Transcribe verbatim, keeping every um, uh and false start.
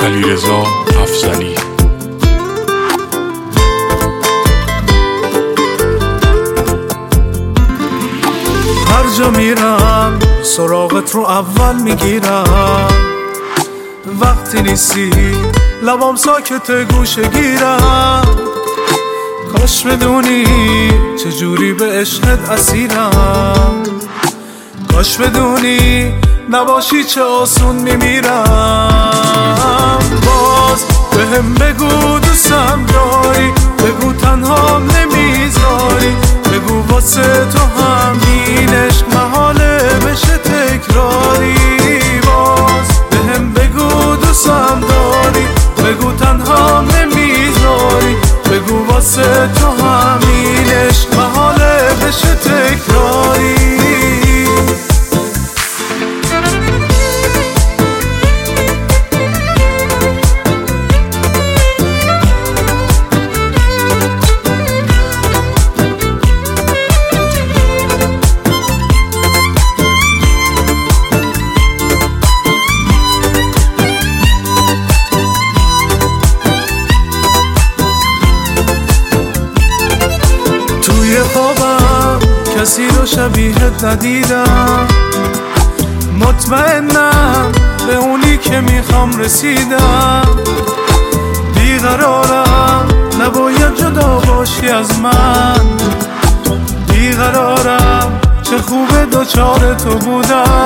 علیرضا افضلی. هر جا میرم سراغت رو اول میگیرم، وقتی نیستی لبام ساکت گوشه گیرم. کاش بدونی چجوری به عشقت اسیرم، کاش بدونی نباشی چه آسون میمیرم. باز بهم بگو دوستم داری، بگو تنهام نمیذاری، بگو واسه تو همین عشق محاله بشه تکراری. باز بهم بگو دوستم داری، بگو تنهام نمیذاری، بگو واسه تو همین عشق محاله بشه تکراری. توی خوابم کسی رو شبیهت ندیدم، مطمئنم به اونی که میخوام رسیدم. بیقرارم نباید جدا باشی از من، بیقرارم چه خوبه دوچار تو بودم.